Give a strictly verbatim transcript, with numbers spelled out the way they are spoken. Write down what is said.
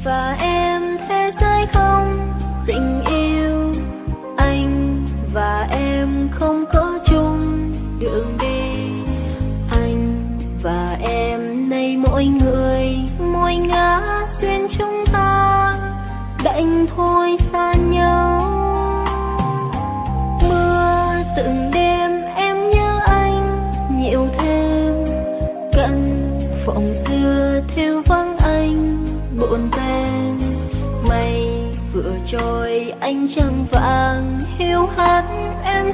và em thế giới không tình yêu, anh và em không có chung đường đi. Anh và em nay mỗi người mỗi ngã duyên chúng ta đành thôi xa nhau. Mưa từng đêm em nhớ anh nhiều thêm, căn phòng xưa thiếu vắng anh buồn tên. Mây vừa trôi ánh trăng vàng hiu hắt em